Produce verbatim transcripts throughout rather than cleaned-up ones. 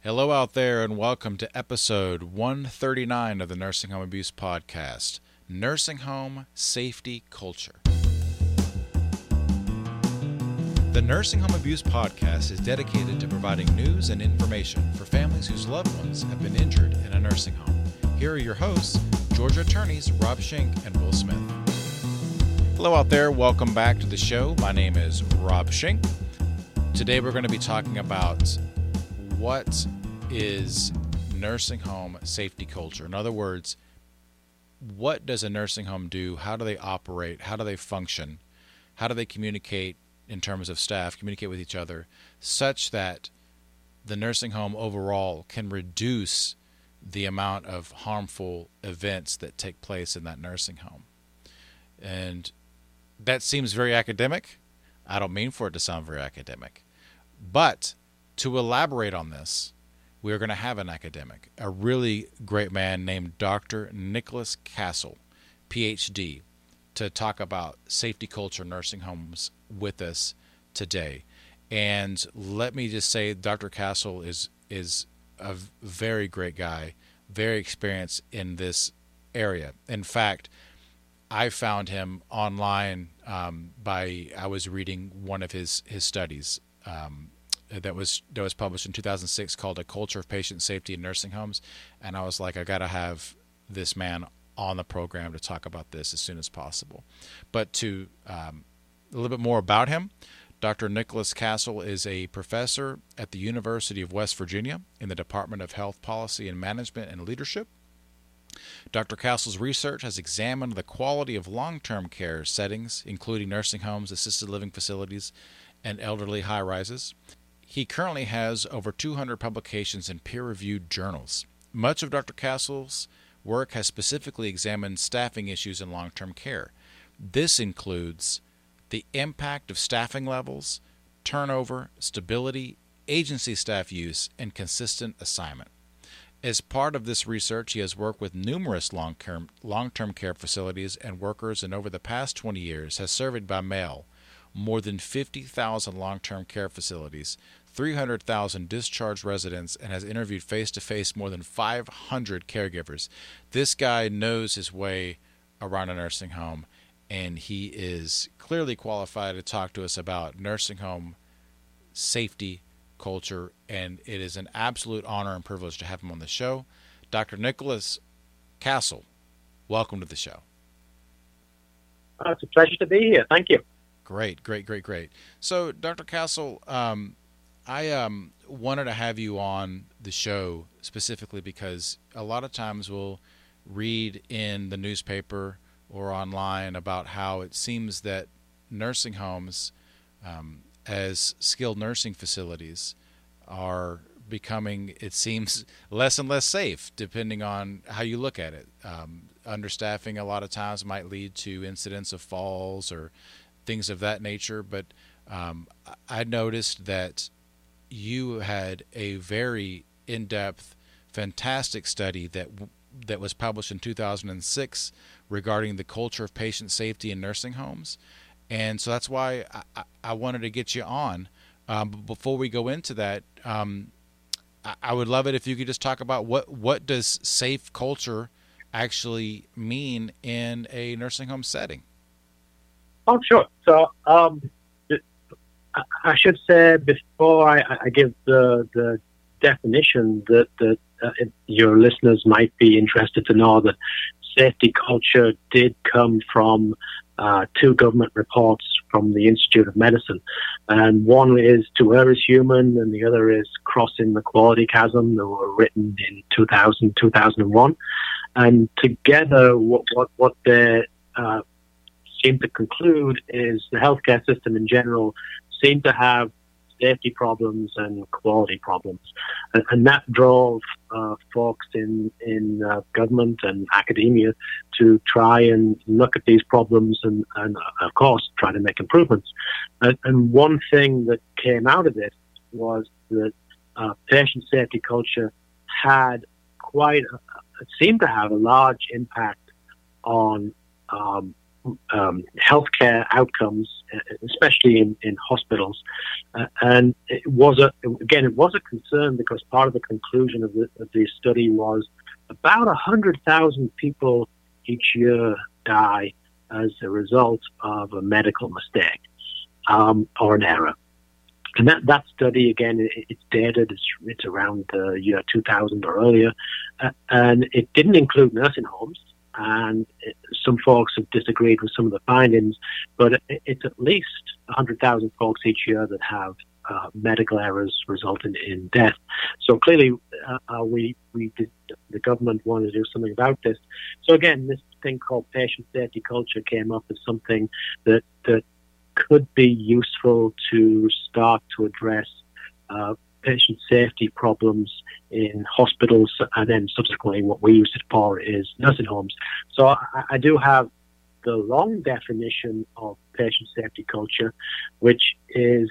Hello out there and welcome to episode one thirty-nine of the Nursing Home Abuse Podcast, Nursing Home Safety Culture. The Nursing Home Abuse Podcast is dedicated to providing news and information for families whose loved ones have been injured in a nursing home. Here are your hosts, Georgia attorneys Rob Schenk and Will Smith. Hello out there, welcome back to the show. My name is Rob Schenk. Today we're going to be talking about what is nursing home safety culture. In other words, what does a nursing home do? How do they operate? How do they function? How do they communicate in terms of staff, communicate with each other, such that the nursing home overall can reduce the amount of harmful events that take place in that nursing home? And that seems very academic. I don't mean for it to sound very academic. But to elaborate on this, we're going to have an academic, a really great man named Doctor Nicholas Castle, P H D, to talk about safety culture nursing homes with us today. And let me just say, Doctor Castle is is a very great guy, very experienced in this area. In fact, I found him online um, by I was reading one of his his studies um, that was that was published in two thousand six called "A Culture of Patient Safety in Nursing Homes," and I was like, I got to have this man on the program to talk about this as soon as possible. But to um, a little bit more about him, Doctor Nicholas Castle is a professor at the University of West Virginia in the Department of Health Policy and Management and Leadership. Doctor Castle's research has examined the quality of long-term care settings, including nursing homes, assisted living facilities, and elderly high-rises. He currently has over two hundred publications in peer-reviewed journals. Much of Doctor Castle's work has specifically examined staffing issues in long-term care. This includes the impact of staffing levels, turnover, stability, agency staff use, and consistent assignment. As part of this research, he has worked with numerous long-term long-term care facilities and workers, and over the past twenty years has surveyed by mail more than fifty thousand long-term care facilities, three hundred thousand discharged residents, and has interviewed face-to-face more than five hundred caregivers. This guy knows his way around a nursing home, and he is clearly qualified to talk to us about nursing home safety culture, and it is an absolute honor and privilege to have him on the show. Doctor Nicholas Castle, welcome to the show. Oh, it's a pleasure to be here. Thank you. Great, great, great, great. So, Doctor Castle, um, I um, wanted to have you on the show specifically because a lot of times we'll read in the newspaper or online about how it seems that nursing homes um, as skilled nursing facilities are becoming, it seems, less and less safe depending on how you look at it. Um, understaffing a lot of times might lead to incidents of falls or things of that nature, but um, I noticed that you had a very in-depth, fantastic study that that was published in two thousand six regarding the culture of patient safety in nursing homes. And so that's why I, I wanted to get you on. Um, but before we go into that, um, I, I would love it if you could just talk about what, what does safe culture actually mean in a nursing home setting? Oh, sure. So um, I should say before I, I give the, the definition that, that uh, your listeners might be interested to know that safety culture did come from uh, two government reports from the Institute of Medicine. And one is To Err is Human, and the other is Crossing the Quality Chasm. They were written in two thousand, two thousand one. And together, what, what, what they uh, seem to conclude is the healthcare system in general seem to have safety problems and quality problems. And, and that drove uh, folks in, in uh, government and academia to try and look at these problems and, and uh, of course, try to make improvements. And, and one thing that came out of this was that uh, patient safety culture had quite, a, it seemed to have a large impact on um, um, healthcare outcomes, especially in, in hospitals. Uh, and it was a, again, it was a concern because part of the conclusion of the, of the study was about one hundred thousand people each year die as a result of a medical mistake um, or an error. And that, that study, again, it, it's dated, it's, it's around the year two thousand or earlier, uh, and it didn't include nursing homes. And it, some folks have disagreed with some of the findings, but it, it's at least one hundred thousand folks each year that have uh, medical errors resulting in death. So clearly, uh, uh, we, we did, the government wanted to do something about this. So again, this thing called patient safety culture came up as something that, that could be useful to start to address uh, patient safety problems in hospitals, and then subsequently what we use it for is nursing homes. So I, I do have the long definition of patient safety culture, which is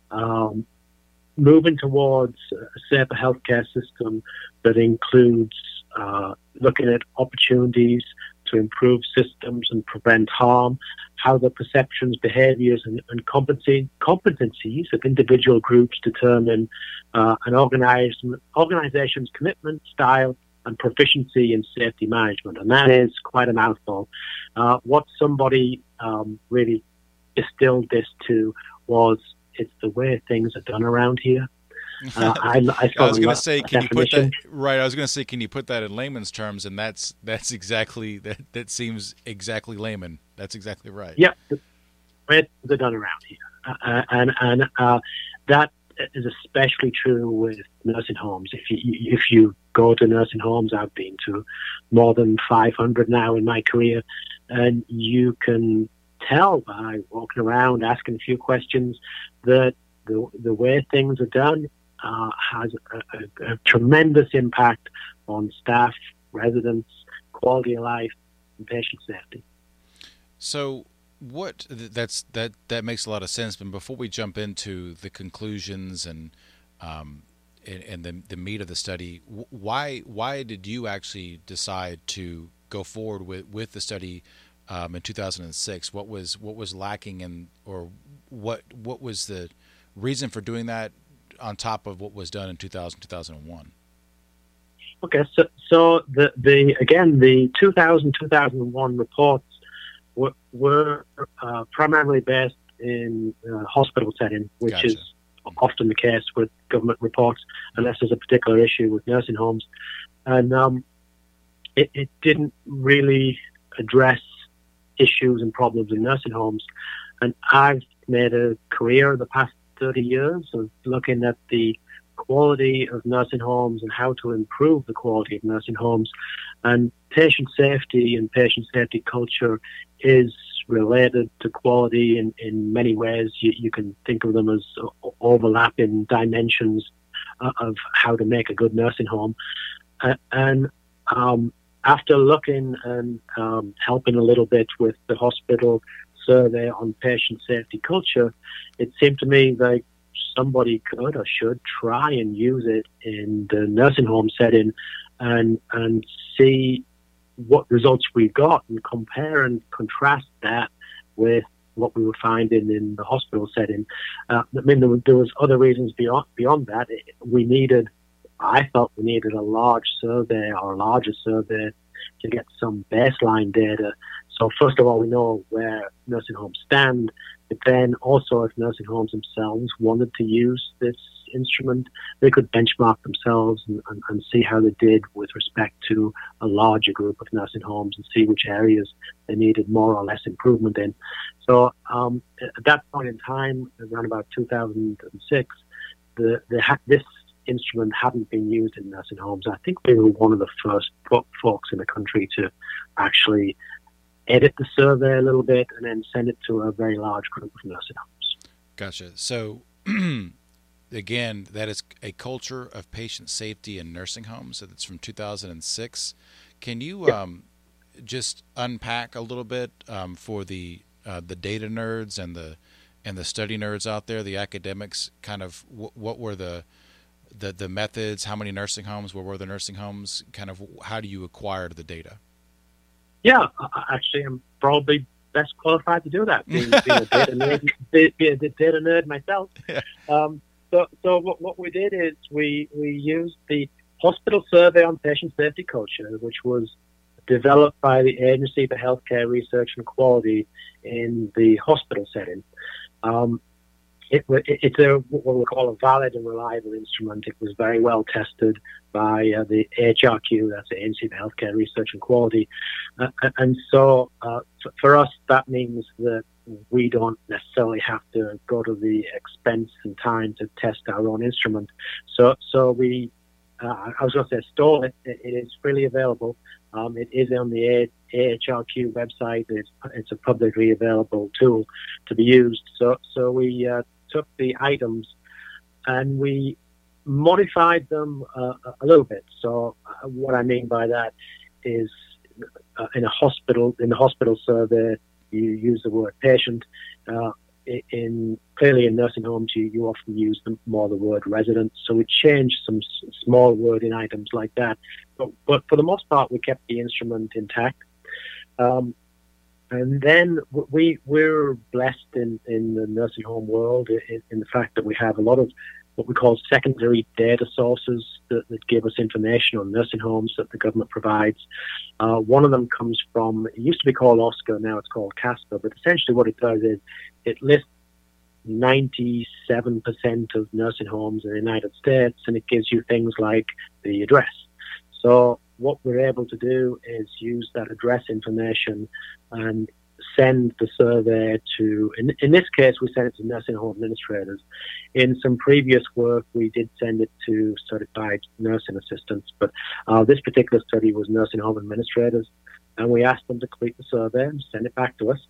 um, moving towards a safer healthcare system that includes uh, looking at opportunities to improve systems and prevent harm, how the perceptions, behaviors, and, and competency, competencies of individual groups determine uh, an organized, organization's commitment, style, and proficiency in safety management. And that is quite a mouthful. Uh, what somebody um, really distilled this to was, it's the way things are done around here. Uh, I, I, I was going to say, can you put that definition. right? I was going to say, can you put that in layman's terms? And that's that's exactly that. That seems exactly layman. That's exactly right. Yeah, the way they're done around here, uh, and and uh, that is especially true with nursing homes. If you if you go to nursing homes, I've been to more than five hundred now in my career, and you can tell by walking around, asking a few questions, that the the way things are done Uh, has a, a, a tremendous impact on staff, residents, quality of life, and patient safety. So, what that's that that makes a lot of sense. But before we jump into the conclusions and um, and, and the the meat of the study, why why did you actually decide to go forward with, with the study um, in two thousand six? What was what was lacking, in, or what what was the reason for doing that, on top of what was done in two thousand, two thousand one? Okay, so so the, the again, the two thousand, two thousand one reports were, were uh, primarily based in uh, hospital setting, which Gotcha. is often the case with government reports, unless there's a particular issue with nursing homes. And um, it, it didn't really address issues and problems in nursing homes. And I've made a career the past thirty years of looking at the quality of nursing homes and how to improve the quality of nursing homes. And patient safety and patient safety culture is related to quality in, in many ways. You, you can think of them as overlapping dimensions uh, of how to make a good nursing home. Uh, and um, after looking and um, helping a little bit with the hospital survey on patient safety culture, it seemed to me like somebody could or should try and use it in the nursing home setting and and see what results we got and compare and contrast that with what we were finding in the hospital setting. Uh, I mean, there, there was other reasons beyond beyond that. We needed, I felt we needed a large survey or a larger survey to get some baseline data. So first of all, we know where nursing homes stand, but then also if nursing homes themselves wanted to use this instrument, they could benchmark themselves and, and, and see how they did with respect to a larger group of nursing homes and see which areas they needed more or less improvement in. So um, at that point in time, around about two thousand six, the, the ha- this instrument hadn't been used in nursing homes. I think we were one of the first folks in the country to actually edit the survey a little bit and then send it to a very large group of nursing homes. Gotcha. So, again, that is a culture of patient safety in nursing homes. So that's from two thousand six. Can you Yep. um, just unpack a little bit um, for the uh, the data nerds and the and the study nerds out there, the academics, kind of w- what were the the the methods? How many nursing homes? Where were the nursing homes? Kind of how do you acquire the data? Yeah, actually, I'm probably best qualified to do that, being, being a data nerd, being a data nerd myself. Yeah. Um, so, so what, what we did is we we used the Hospital Survey on Patient Safety Culture, which was developed by the Agency for Healthcare Research and Quality in the hospital setting. Um, it, it, it's a what we call a valid and reliable instrument. It was very well tested by uh, the A H R Q, that's the Agency for Healthcare Research and Quality. Uh, and so uh, for us, that means that we don't necessarily have to go to the expense and time to test our own instrument. So, so we, uh, I was going to say, store it. It is freely available. Um, it is on the A H R Q website. It's, it's a publicly available tool to be used. So, so we uh, took the items and we modified them uh, a little bit. So, uh, what I mean by that is, uh, in a hospital, in the hospital survey, you use the word patient. Uh, in clearly in nursing homes, you, you often use the, more the word resident. So we changed some s- small wording items like that. But, but for the most part, we kept the instrument intact. Um, and then we we're blessed in, in the nursing home world in, in the fact that we have a lot of what we call secondary data sources that, that give us information on nursing homes that the government provides. Uh, one of them comes from, it used to be called OSCA, now it's called CASPER, but essentially what it does is it lists ninety-seven percent of nursing homes in the United States, and it gives you things like the address. So what we're able to do is use that address information and send the survey to, in, in this case, we sent it to nursing home administrators. In some previous work, we did send it to certified nursing assistants, but uh, this particular study was nursing home administrators, and we asked them to complete the survey and send it back to us.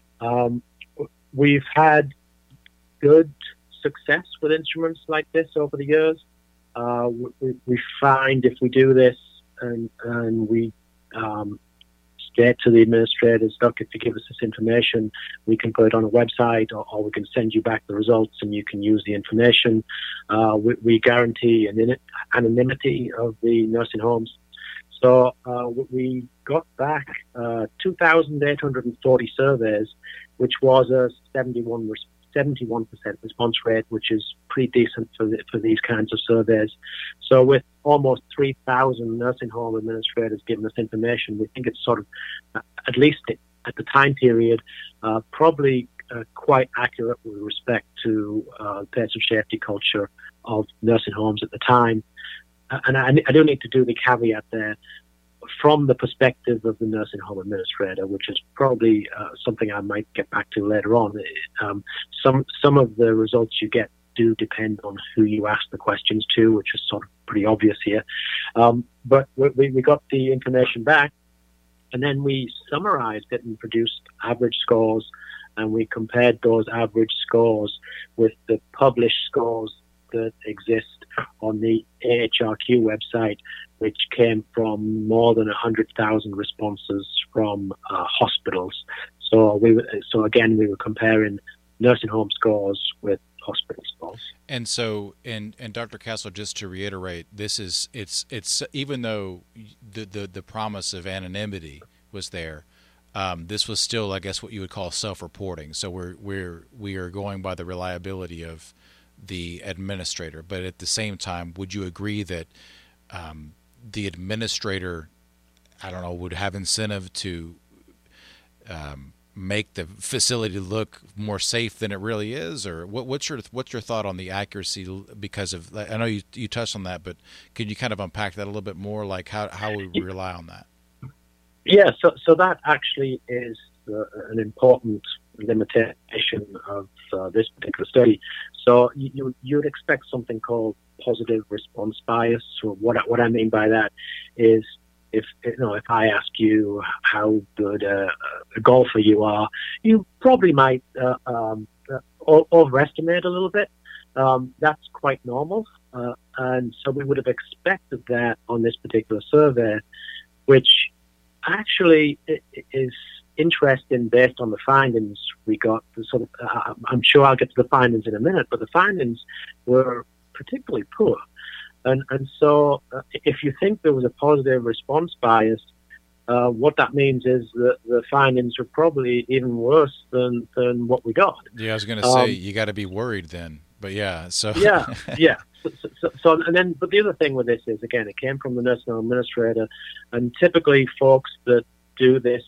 Um, we've had good success with instruments like this over the years. Uh, we, we find if we do this and, and we um, state to the administrators, look, if you give us this information, we can put it on a website, or, or we can send you back the results and you can use the information. Uh, we, we guarantee an anonymity of the nursing homes. So uh, we got back uh, two thousand eight hundred forty surveys, which was a seventy-one percent response rate, which is pretty decent for the, for these kinds of surveys. So with almost three thousand nursing home administrators giving us information, we think it's sort of, uh, at least at the time period, uh, probably uh, quite accurate with respect to uh, patient safety culture of nursing homes at the time. Uh, and I, I do need to do the caveat there. From the perspective of the nursing home administrator, which is probably uh, something I might get back to later on, um, some some of the results you get do depend on who you ask the questions to, which is sort of pretty obvious here. Um, but we, we got the information back, and then we summarized it and produced average scores, and we compared those average scores with the published scores that exist on the A H R Q website, which came from more than one hundred thousand responses from uh, hospitals. So we were, so again, we were comparing nursing home scores with hospital scores. And so, and and Doctor Castle, just to reiterate, this is it's it's even though the the, the promise of anonymity was there, um, this was still, I guess, what you would call self-reporting. So we're we're we are going by the reliability of the administrator, but at the same time, would you agree that um, the administrator, I don't know, would have incentive to um, make the facility look more safe than it really is, or what, what's your what's your thought on the accuracy? Because of, I know you you touched on that, but could you kind of unpack that a little bit more? Like how how would we rely on that? Yeah, so so that actually is uh, an important limitation of uh, this particular study. So you you would expect something called positive response bias. So what what I mean by that is, if you know, if I ask you how good a, a golfer you are, you probably might uh, um, uh, overestimate a little bit. Um, that's quite normal, uh, and so we would have expected that on this particular survey, which actually is interesting based on the findings we got. The sort of, uh, I'm sure I'll get to the findings in a minute, but the findings were particularly poor. And and so uh, if you think there was a positive response bias, uh, what that means is that the findings are probably even worse than, than what we got. Yeah, I was going to say, um, you got to be worried then. But yeah, so. yeah, yeah. So, so, so, and then, but the other thing with this is, again, it came from the nursing home administrator, and typically folks that do this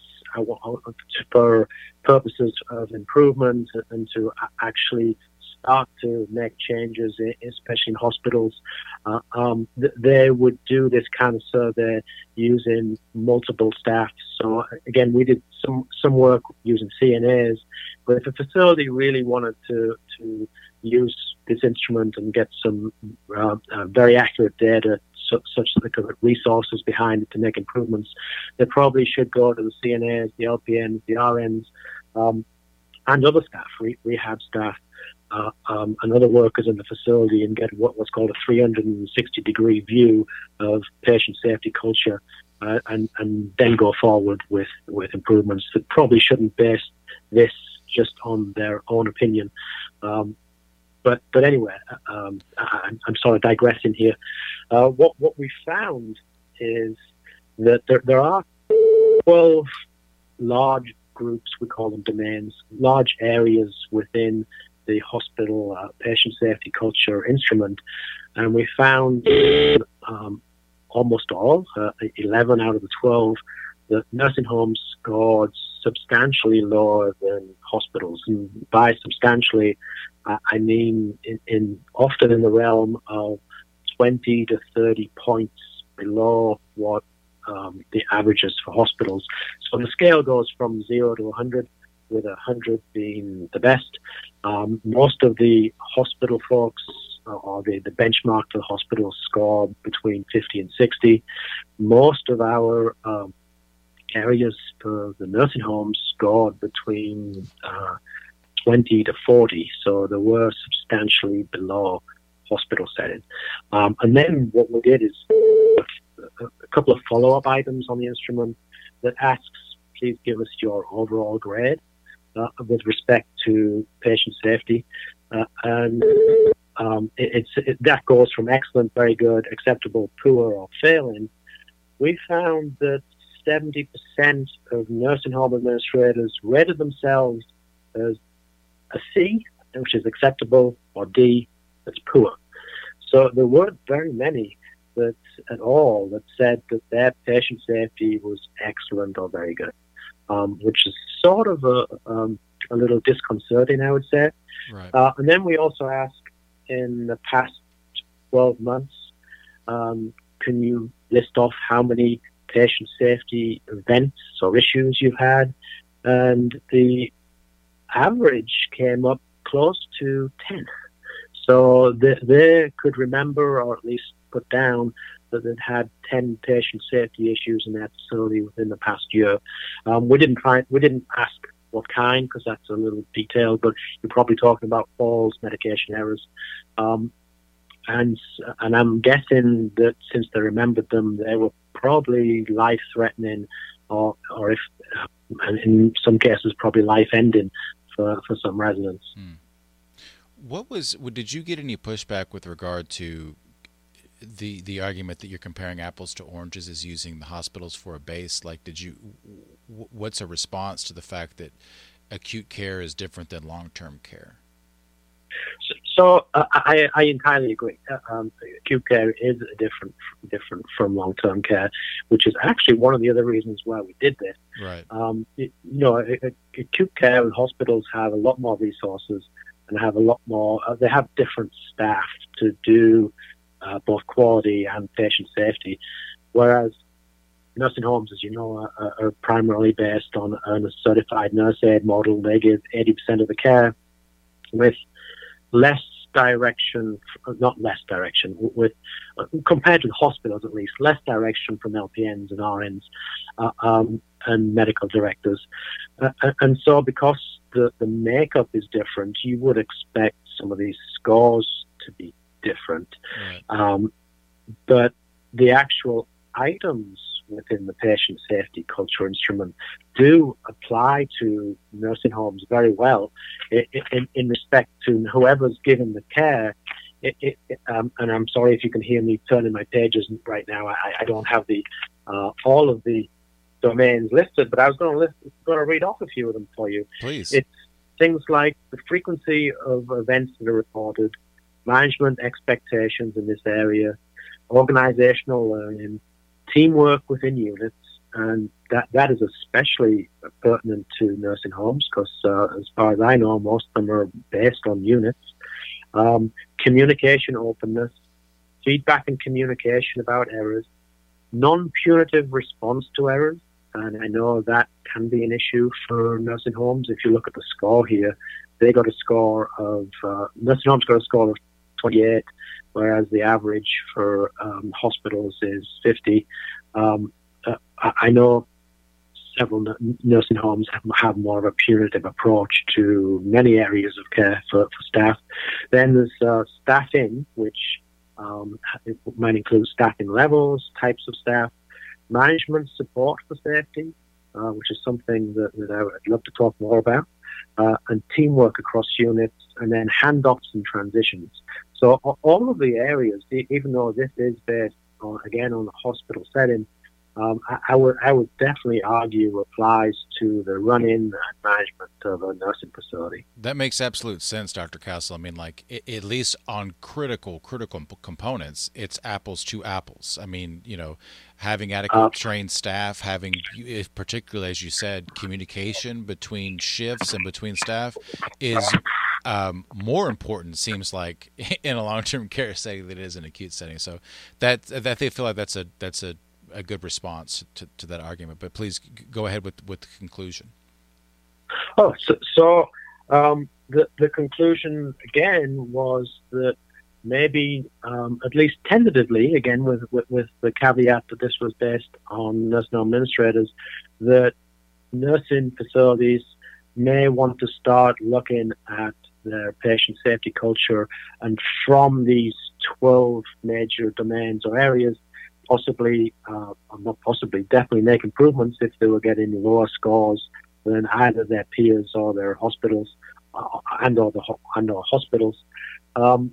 for purposes of improvement and to actually start to make changes, especially in hospitals, uh, um, they would do this kind of survey using multiple staff. So again, we did some, some work using C N As, but if a facility really wanted to, to use this instrument and get some uh, uh, very accurate data so, such that they could put resources behind it to make improvements, they probably should go to the C N As, the L P Ns, the R Ns, um, and other staff, re- rehab staff, uh, um, and other workers in the facility, and get what was called a three hundred sixty degree view of patient safety culture, uh, and, and then go forward with, with improvements that probably shouldn't base this just on their own opinion. Um, But but anyway, um, I, I'm sort of digressing here. Uh, what what we found is that there there are twelve large groups, we call them domains, large areas within the hospital uh, patient safety culture instrument, and we found um, almost all, uh, eleven out of the twelve, that nursing homes scored substantially lower than hospitals, and by substantially, uh, I mean in, in often in the realm of twenty to thirty points below what um, the averages for hospitals. So the scale goes from zero to one hundred, with one hundred being the best. Um, most of the hospital folks, or the, the benchmark for the hospitals, score between fifty and sixty. Most of our um, areas for the nursing homes scored between uh, twenty to forty, so they were substantially below hospital setting. Um, and then what we did is a, a couple of follow-up items on the instrument that asks, please give us your overall grade uh, with respect to patient safety. Uh, and um, it, it's it, that goes from excellent, very good, acceptable, poor, or failing. We found that seventy percent of nursing home administrators rated themselves as a C, which is acceptable, or D, that's poor. So there weren't very many that at all that said that their patient safety was excellent or very good, um, which is sort of a, um, a little disconcerting, I would say. Right. Uh, and then we also asked, in the past twelve months, um, can you list off how many patient safety events or issues you've had? And the average came up close to ten. So they, they could remember, or at least put down, that they'd had ten patient safety issues in that facility within the past year. Um, we didn't try, we didn't ask what kind, because that's a little detailed, but you're probably talking about falls, medication errors. Um, and and I'm guessing that since they remembered them, they were probably life-threatening, or or if, and in some cases, probably life-ending for, for some residents. Hmm. What was? Did you get any pushback with regard to the the argument that you're comparing apples to oranges as using the hospitals for a base? Like, did you? What's a response to the fact that acute care is different than long-term care? So, so uh, I, I entirely agree. Uh, um, acute care is different different from long-term care, which is actually one of the other reasons why we did this. Right. Um, it, you know, acute care and hospitals have a lot more resources and have a lot more. Uh, they have different staff to do uh, both quality and patient safety, whereas nursing homes, as you know, are, are primarily based on, on a certified nurse aid model. They give eighty percent of the care, with less direction, not less direction, with compared to the hospitals at least, less direction from L P Ns and R Ns uh, um, and medical directors. Uh, and so because the, the makeup is different, you would expect some of these scores to be different. Right. Um, but the actual items within the patient safety culture instrument do apply to nursing homes very well in, in respect to whoever's given the care. It, it, um, and I'm sorry if you can hear me turning my pages right now. I, I don't have the uh, all of the domains listed, but I was going to list, going to read off a few of them for you. Please. It's things like the frequency of events that are reported, management expectations in this area, organizational learning, teamwork within units, and that, that is especially pertinent to nursing homes because, uh, as far as I know, most of them are based on units. Um, communication openness, feedback and communication about errors, non-punitive response to errors, and I know that can be an issue for nursing homes. If you look at the score here, they got a score of, uh, nursing homes got a score of twenty-eight, whereas the average for um, hospitals is fifty. Um, uh, I know several n- nursing homes have, have more of a punitive approach to many areas of care for, for staff. Then there's uh, staffing, which um, it might include staffing levels, types of staff, management support for safety, uh, which is something that, that I would love to talk more about, uh, and teamwork across units, and then handoffs and transitions. So all of the areas, even though this is based on, again, on the hospital setting, um, I, I would I would definitely argue applies to the run-in and management of a nursing facility. That makes absolute sense, Doctor Castle. I mean, like, it, at least on critical, critical components, it's apples to apples. I mean, you know, having adequate uh, trained staff, having, if particularly, as you said, communication between shifts and between staff is um, more important, seems like, in a long-term care setting than it is in an acute setting. So that, that they feel like that's a, that's a, a good response to, to that argument. But please go ahead with, with the conclusion. Oh, so, so um, the the conclusion again was that maybe, um, at least tentatively, again with, with with the caveat that this was based on nursing home administrators, that nursing facilities may want to start looking at their patient safety culture, and from these twelve major domains or areas, possibly, uh, not possibly, definitely make improvements if they were getting lower scores than either their peers or their hospitals, uh, and or the and or hospitals. Um,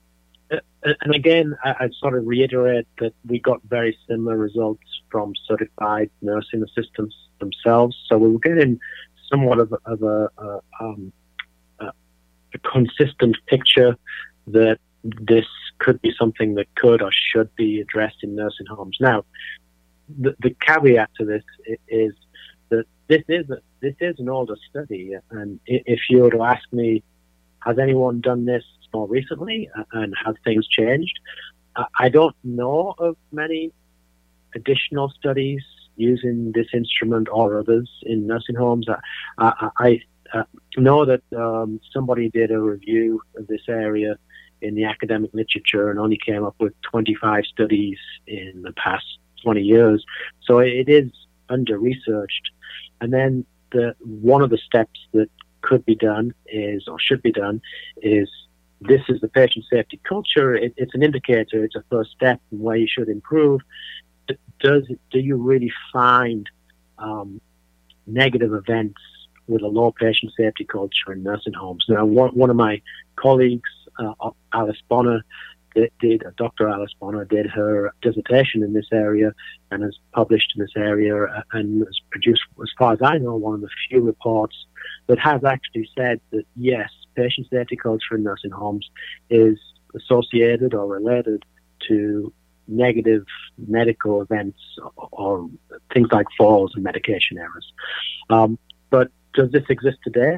and again, I, I'd sort of reiterate that we got very similar results from certified nursing assistants themselves. So we were getting somewhat of a, of a, a, um, a, a consistent picture that this could be something that could or should be addressed in nursing homes. Now, the, the caveat to this is that this is a, this is an older study, and if you were to ask me, has anyone done this more recently, and have things changed? I don't know of many additional studies using this instrument or others in nursing homes. I, I, I uh, know that um, somebody did a review of this area in the academic literature and only came up with twenty-five studies in the past twenty years. So it is under-researched. And then the one of the steps that could be done is, or should be done, is this is the patient safety culture. It, it's an indicator. It's a first step in where you should improve. Does do you really find um, negative events with a low patient safety culture in nursing homes? Now, one, one of my colleagues, uh, Alice Bonner, did, did Doctor Alice Bonner did her dissertation in this area and has published in this area and has produced, as far as I know, one of the few reports that has actually said that, yes, patient safety culture in nursing homes is associated or related to negative medical events or, or things like falls and medication errors. Um, but does this exist today?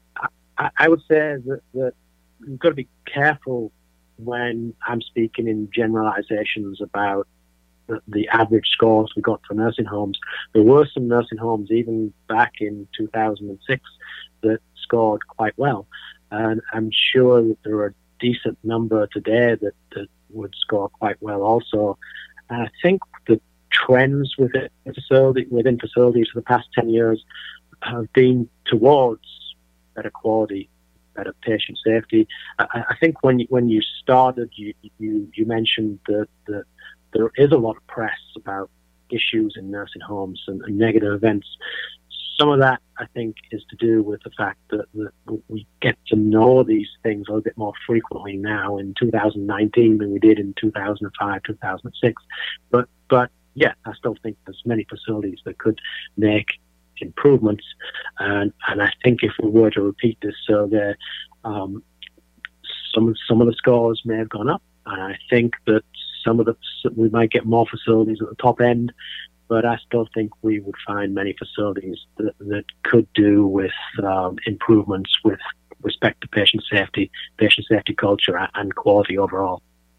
I, I would say that, that you've got to be careful when I'm speaking in generalizations about the, the average scores we got for nursing homes. There were some nursing homes even back in two thousand six that scored quite well. And I'm sure that there are a decent number today that, that would score quite well also. And I think the trends within, facility, within facilities for the past ten years have been towards better quality, better patient safety. I, I think when you, when you started, you, you, you mentioned that, that there is a lot of press about issues in nursing homes and, and negative events. Some of that, I think, is to do with the fact that, that we get to know these things a little bit more frequently now in two thousand nineteen than we did in two thousand five, two thousand six. But but yeah, I still think there's many facilities that could make improvements, and and I think if we were to repeat this survey, um, some some of the scores may have gone up, and I think that some of the we might get more facilities at the top end, but I still think we would find many facilities that, that could do with um, improvements with respect to patient safety, patient safety culture, and quality overall.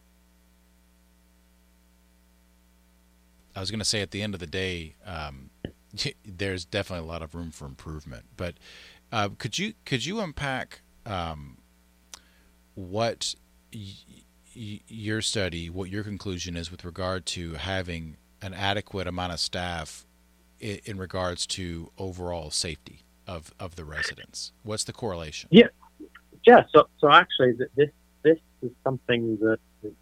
I was going to say, at the end of the day, um, there's definitely a lot of room for improvement. But uh, could you could you unpack um, what y- y- your study, what your conclusion is with regard to having an adequate amount of staff in, in regards to overall safety of, of the residents? What's the correlation? Yeah, yeah. So so actually, this this is something that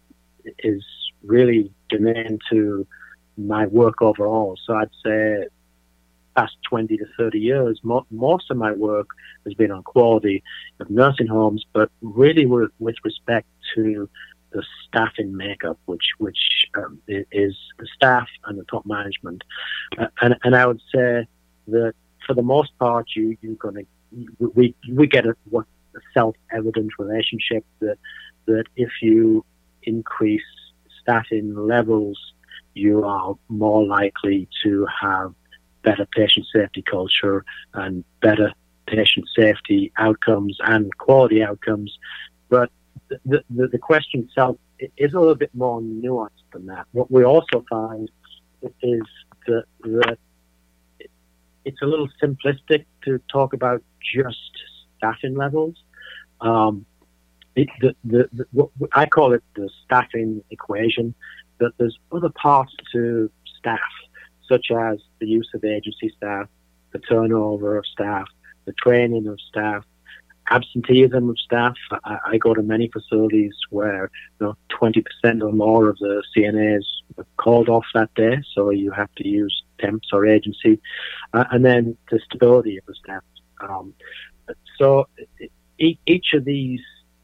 is really germane to my work overall. So I'd say past twenty to thirty years, mo- most of my work has been on quality of nursing homes, but really with, with respect to the staffing makeup, which which um, is the staff and the top management. Uh, and and I would say that for the most part, you you're going to we we get a what a self-evident relationship that that if you increase staffing levels, you are more likely to have better patient safety culture and better patient safety outcomes and quality outcomes. But the, the, the question itself is a little bit more nuanced than that. What we also find is that, that it's a little simplistic to talk about just staffing levels. Um, it, the, the, the, what, I call it the staffing equation, that there's other parts to staff, such as the use of agency staff, the turnover of staff, the training of staff, absenteeism of staff. I, I go to many facilities where you know, twenty percent or more of the C N As are called off that day, so you have to use temps or agency. Uh, and then the stability of the staff. Um, so e- each of these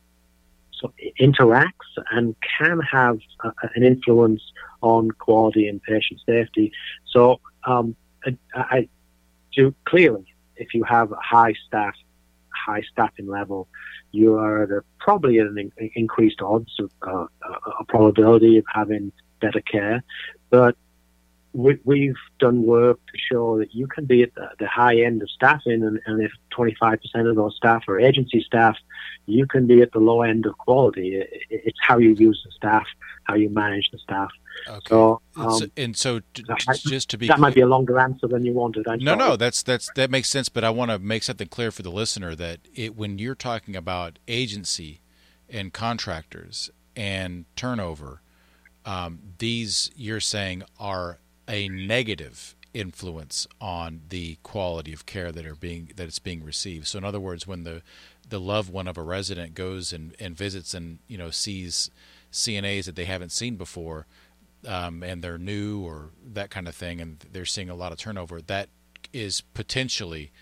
so interacts and can have uh, an influence on quality and patient safety. So um, I, I do clearly, if you have a high staff, high staffing level, you are at a, probably at an in, increased odds of uh, a probability of having better care. But we, we've done work to show that you can be at the, the high end of staffing, and, and if twenty-five percent of those staff are agency staff, you can be at the low end of quality. It, it's how you use the staff, how you manage the staff. Okay. So, um, and so, and so t- I, just to be that clear, might be a longer answer than you wanted. I'm no, sorry. no, that's that's that makes sense. But I want to make something clear for the listener that it when you're talking about agency and contractors and turnover, um, these you're saying are a negative influence on the quality of care that are being that it's being received. So in other words, when the the loved one of a resident goes and, and visits and you know sees C N As that they haven't seen before, um, and they're new or that kind of thing, and they're seeing a lot of turnover, that is potentially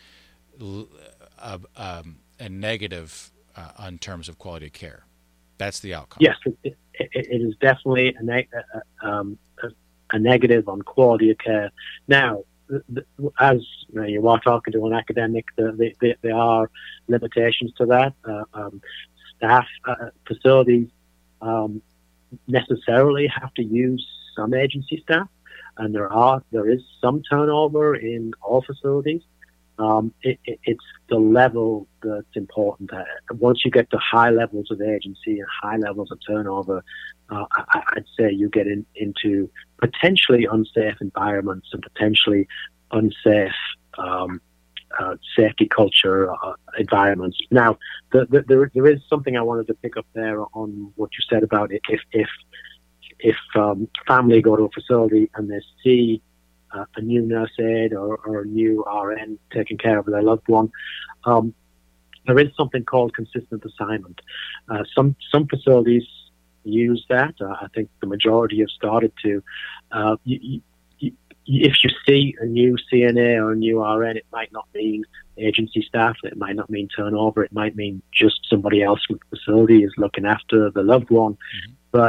a, um, a negative uh, in terms of quality of care. That's the outcome. Yes, it, it, it is definitely a, neg- um, a, a negative on quality of care. Now, the, the, as you, know, you are talking to an academic, the, the, there are limitations to that. Uh, um, staff, uh, facilities um, necessarily have to use some agency staff, and there are there is some turnover in all facilities. Um, it, it, it's the level that's important. Uh, once you get to high levels of agency and high levels of turnover, uh, I, I'd say you get in, into potentially unsafe environments and potentially unsafe um, uh, safety culture uh, environments. Now, the, the, there, there is something I wanted to pick up there on what you said about it. If if if um, family go to a facility and they see Uh, a new nurse aide or, or a new R N taking care of their loved one, um, there is something called consistent assignment. Uh, some some facilities use that. Uh, I think the majority have started to. Uh, you, you, if you see a new C N A or a new R N, it might not mean agency staff, it might not mean turnover, it might mean just somebody else with the facility is looking after the loved one. Mm-hmm. But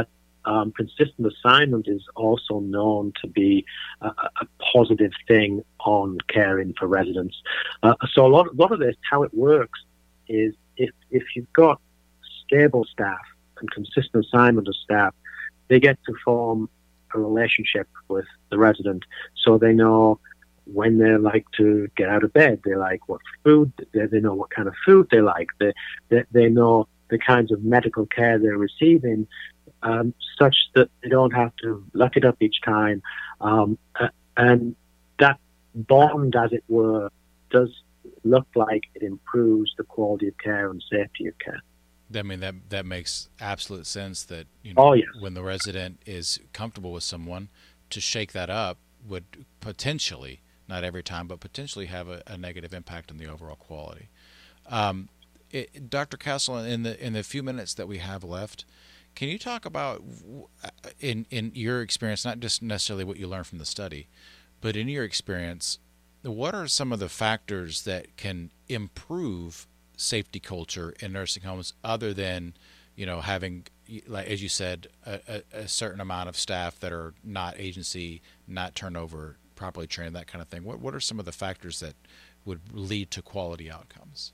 um, consistent assignment is also known to be a, a positive thing on caring for residents. Uh, so a lot, a lot of this, how it works is if, if you've got stable staff and consistent assignment of staff, they get to form a relationship with the resident, so they know when they like to get out of bed, they like what food, they, they know what kind of food they like, they, they, they know the kinds of medical care they're receiving, um, such that they don't have to look it up each time. Um, uh, and that bond, as it were, does look like it improves the quality of care and safety of care. I mean, that that makes absolute sense that, you know, oh, yes. when the resident is comfortable with someone, to shake that up would potentially, not every time, but potentially have a, a negative impact on the overall quality. Um, it, Doctor Castle, in the in the few minutes that we have left, can you talk about, in, in your experience, not just necessarily what you learned from the study, but in your experience, what are some of the factors that can improve safety culture in nursing homes, other than, you know, having, like as you said, a, a, a certain amount of staff that are not agency, not turnover, properly trained, that kind of thing? What what are some of the factors that would lead to quality outcomes?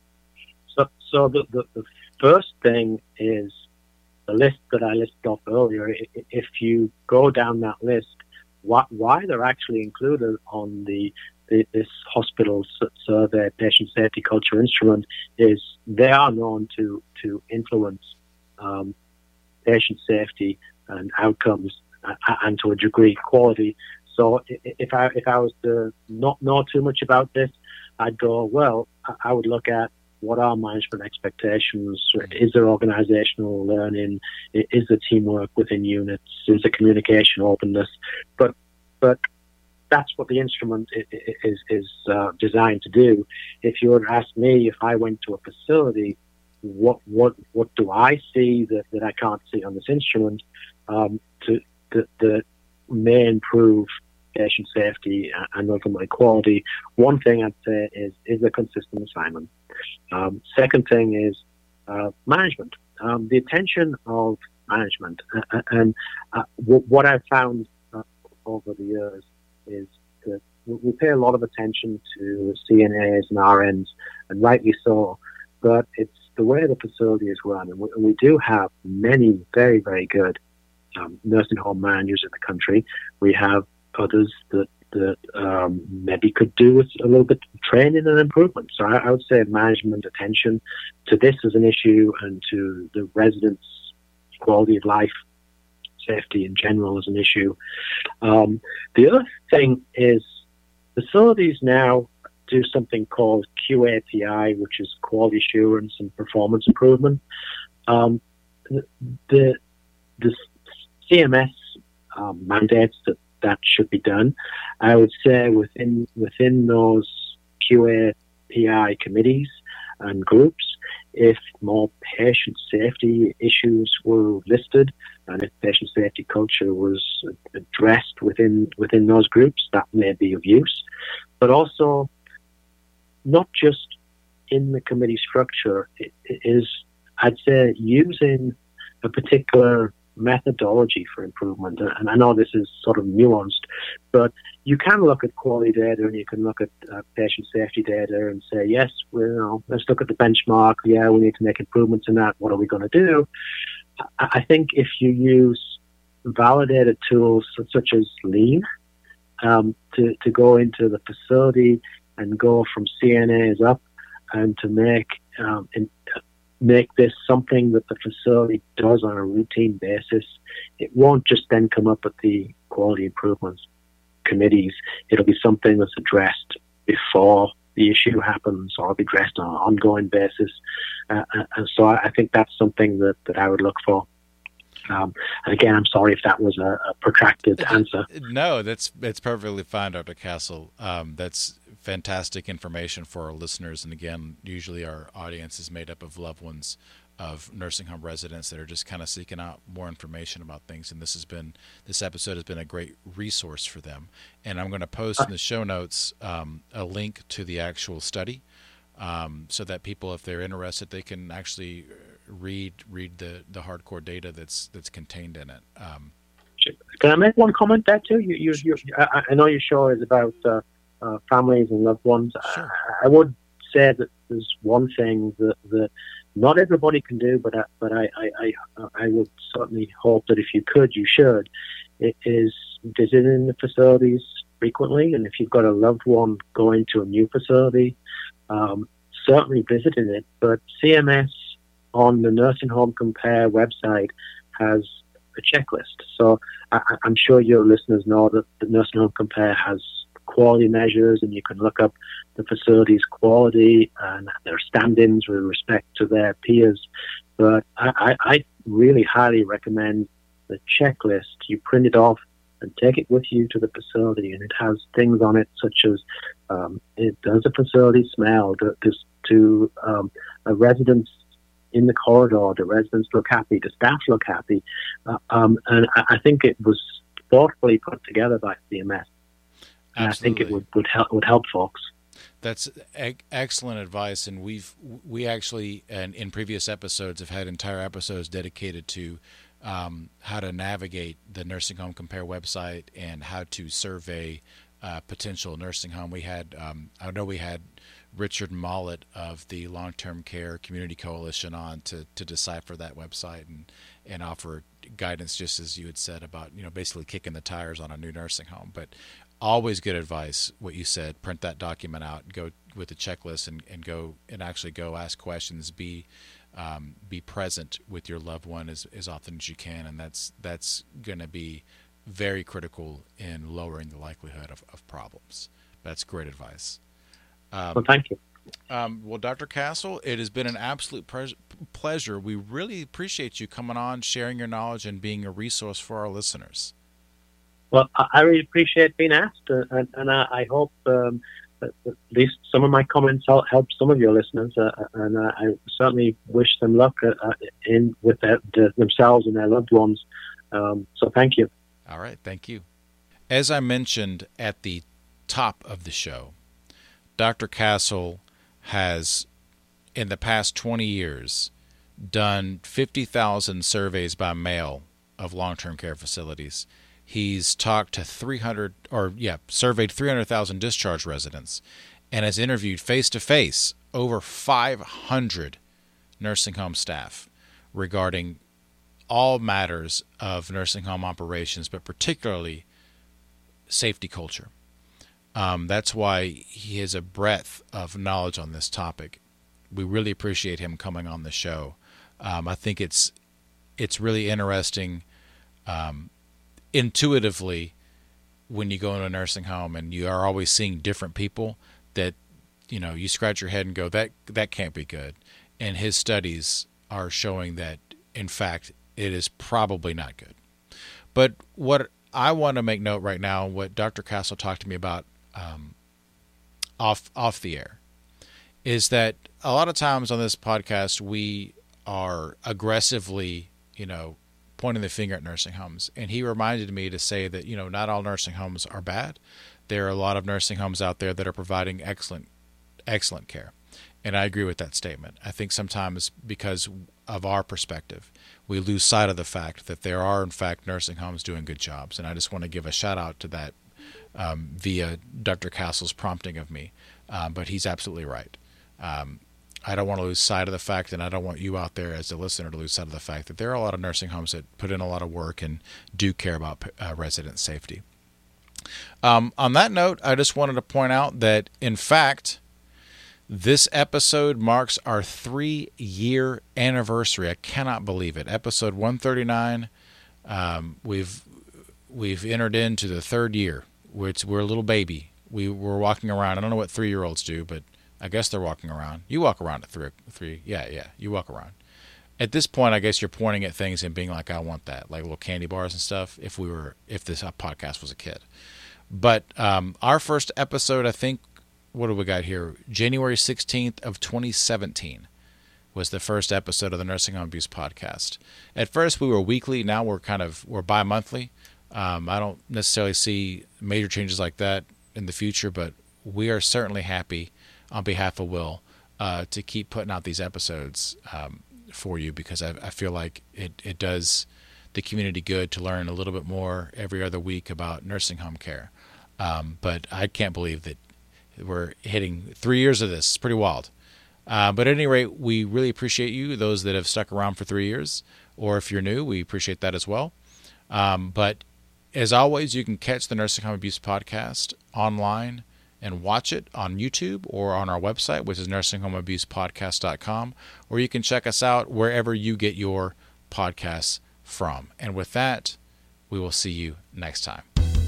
So, so the, the, the first thing is the list that I listed off earlier. If you go down that list, why, why they're actually included on the this hospital survey patient safety culture instrument is they are known to to influence um, patient safety and outcomes, uh, and to a degree quality. So if I if I was to not know too much about this, I'd go, well, I would look at what are management expectations, is there organizational learning, is there teamwork within units, is there communication openness, but but that's what the instrument is is uh, designed to do. If you were to ask me, if I went to a facility, what what what do I see that, that I can't see on this instrument um, to that, that may improve patient safety and ultimately quality? One thing I'd say is is a consistent assignment. Um, second thing is uh, management, um, the attention of management, uh, and uh, w- what I've found uh, over the years is that we pay a lot of attention to C N As and R Ns, and rightly so, but it's the way the facility is run, and we, we do have many very, very good um, nursing home managers in the country. We have others that, that um, maybe could do with a little bit of training and improvement. So I, I would say management attention to this as an issue, and to the residents' quality of life, safety in general as an issue. Um, the other thing is facilities now do something called Q A P I, which is quality assurance and performance improvement. Um, the, the C M S um, mandates that that should be done. I would say within within those Q A P I committees and groups, if more patient safety issues were listed, and if patient safety culture was addressed within within those groups, that may be of use. But also, not just in the committee structure, it, it is, I'd say, using a particular methodology for improvement. And I know this is sort of nuanced, but you can look at quality data and you can look at uh, patient safety data and say, yes, well, you know, let's look at the benchmark. Yeah, we need to make improvements in that. What are we going to do? I, I think if you use validated tools such as Lean um, to, to go into the facility and go from C N As up, and to make um, in, make this something that the facility does on a routine basis, it won't just then come up at the quality improvements committees. It'll be something that's addressed before the issue happens, or be addressed on an ongoing basis. Uh, and so I think that's something that, that I would look for. Um, and again, I'm sorry if that was a, a protracted answer. No, that's that's perfectly fine, Doctor Castle. Um, that's fantastic information for our listeners. And again, usually our audience is made up of loved ones of nursing home residents that are just kind of seeking out more information about things. And this has been this episode has been a great resource for them. And I'm going to post in the show notes um, a link to the actual study. um, so that people, if they're interested, they can actually read read the, the hardcore data that's that's contained in it. Um, Can I make one comment there too? You, you, you, I, I know your show is about uh, uh, families and loved ones. Sure. I, I would say that there's one thing that, that not everybody can do, but I, but I, I, I, I would certainly hope that if you could, you should. It is visiting the facilities frequently, and if you've got a loved one going to a new facility, um, certainly visiting it. But C M S on the Nursing Home Compare website has a checklist. So I, I'm sure your listeners know that the Nursing Home Compare has quality measures, and you can look up the facility's quality and their standings with respect to their peers. But I, I, I really highly recommend the checklist. You print it off and take it with you to the facility, and it has things on it such as um, it does a facility smell, does to um, a residence in the corridor, the residents look happy, the staff look happy, uh, um, and I, I think it was thoughtfully put together by C M S. And I think it would, would help would help folks. That's e- excellent advice, and we've we actually, and in previous episodes, have had entire episodes dedicated to um, how to navigate the Nursing Home Compare website and how to survey uh, potential nursing home. We had, um, I know we had Richard Mollett of the Long-Term Care Community Coalition on to, to decipher that website and, and offer guidance, just as you had said about, you know, basically kicking the tires on a new nursing home. But always good advice, what you said, print that document out, go with the checklist and, and go and actually go ask questions, be um, be present with your loved one as, as often as you can. And that's that's going to be very critical in lowering the likelihood of, of problems. That's great advice. Um, well, thank you. Um, well, Doctor Castle, it has been an absolute pre- pleasure. We really appreciate you coming on, sharing your knowledge, and being a resource for our listeners. Well, I really appreciate being asked, uh, and, and I, I hope um, that at least some of my comments help, help some of your listeners, uh, and uh, I certainly wish them luck uh, in with their, the, themselves and their loved ones. Um, so thank you. All right, thank you. As I mentioned at the top of the show, Doctor Castle has, in the past twenty years, done fifty thousand surveys by mail of long-term care facilities. He's talked to three hundred, or yeah, surveyed three hundred thousand discharge residents, and has interviewed face-to-face over five hundred nursing home staff regarding all matters of nursing home operations, but particularly safety culture. Um, that's why he has a breadth of knowledge on this topic. We really appreciate him coming on the show. Um, I think it's it's really interesting um, intuitively when you go into a nursing home and you are always seeing different people that, you know, you scratch your head and go, that that can't be good. And his studies are showing that, in fact, it is probably not good. But what I want to make note right now, what Doctor Castle talked to me about um, off off the air, is that a lot of times on this podcast we are aggressively, you know, pointing the finger at nursing homes. And he reminded me to say that, you know, not all nursing homes are bad. There are a lot of nursing homes out there that are providing excellent, excellent care. And I agree with that statement. I think sometimes because of our perspective, we lose sight of the fact that there are, in fact, nursing homes doing good jobs. And I just want to give a shout out to that um, via Doctor Castle's prompting of me. Um, but he's absolutely right. Um, I don't want to lose sight of the fact, and I don't want you out there as a listener to lose sight of the fact that there are a lot of nursing homes that put in a lot of work and do care about uh, resident safety. Um, on that note, I just wanted to point out that, in fact, this episode marks our three-year anniversary. I cannot believe it. Episode one thirty-nine, um, we've we've entered into the third year. Which we're a little baby. We were walking around. I don't know what three-year-olds do, but I guess they're walking around. You walk around at three, three. Yeah, yeah, you walk around. At this point, I guess you're pointing at things and being like, I want that, like little candy bars and stuff, if we were, if this podcast was a kid. But um, our first episode, I think, what do we got here? January sixteenth of twenty seventeen was the first episode of the Nursing Home Abuse Podcast. At first, we were weekly. Now we're kind of, we're bi-monthly. Um, I don't necessarily see major changes like that in the future, but we are certainly happy on behalf of Will uh, to keep putting out these episodes um, for you, because I, I feel like it, it does the community good to learn a little bit more every other week about nursing home care. Um, but I can't believe that we're hitting three years of this. It's pretty wild. Uh, but at any rate, we really appreciate you, those that have stuck around for three years, or if you're new, we appreciate that as well. Um, but as always, you can catch the Nursing Home Abuse Podcast online and watch it on YouTube or on our website, which is nursing home abuse podcast dot com, or you can check us out wherever you get your podcasts from. And with that, we will see you next time.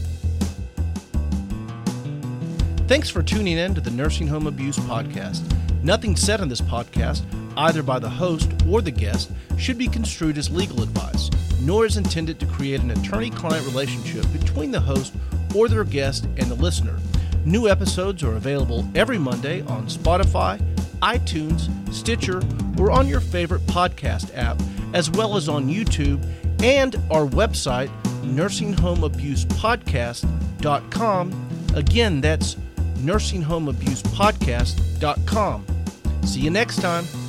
Thanks for tuning in to the Nursing Home Abuse Podcast. Nothing said on this podcast, either by the host or the guest, should be construed as legal advice, nor is intended to create an attorney-client relationship between the host or their guest and the listener. New episodes are available every Monday on Spotify, iTunes, Stitcher, or on your favorite podcast app, as well as on YouTube and our website, nursing home abuse podcast dot com. Again, that's nursing home abuse podcast dot com. See you next time.